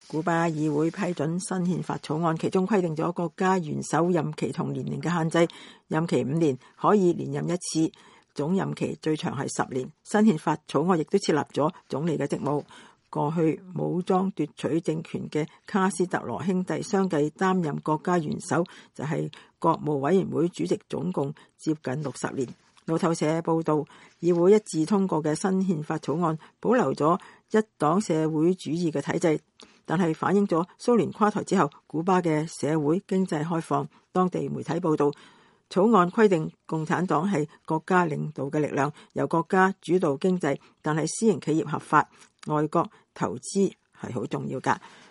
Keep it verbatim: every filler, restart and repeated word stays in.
古巴議會批准新憲法草案，其中規定咗國家元首任期同年齡嘅限制，任期五年，可以連任一次，總任期最長係十年。新憲法草案亦都設立咗總理嘅職務。過去武裝奪取政權嘅卡斯特羅兄弟相繼擔任國家元首，就係國務委員會主席，總共接近六十年。路透社報道，議會一致通過嘅新憲法草案保留咗一黨社會主義嘅體制，但係反映咗蘇聯垮台之後古巴嘅社會經濟開放。當地媒體報道，草案規定共產黨係國家領導嘅力量，由國家主導經濟，但係私營企業合法，外國投資係好重要㗎。